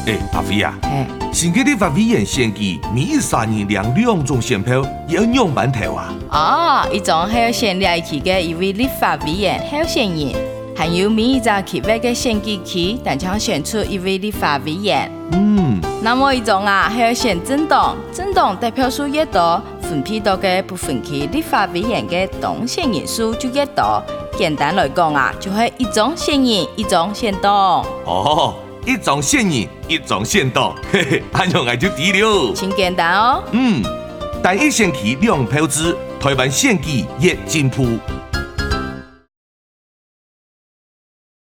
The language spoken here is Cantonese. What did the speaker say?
阿飞啊， 嘿， 新嘅立法委员选举，每3年量2种选票，要用满头啊。 哦，一种还要选列期嘅一位立法委员候选人，还有每一个区域嘅选举区，但将选出一位立法委员。那么一种啊，还要选政党，政党得票数越多，分配到嘅部分区立法委员嘅当选人数就越多。简单来讲啊，就系一种选人，一种选党。 哦，一种选人，一种选党，嘿嘿，安样我就知了。 真简单哦。 第一选区2票制，台湾选举越进步。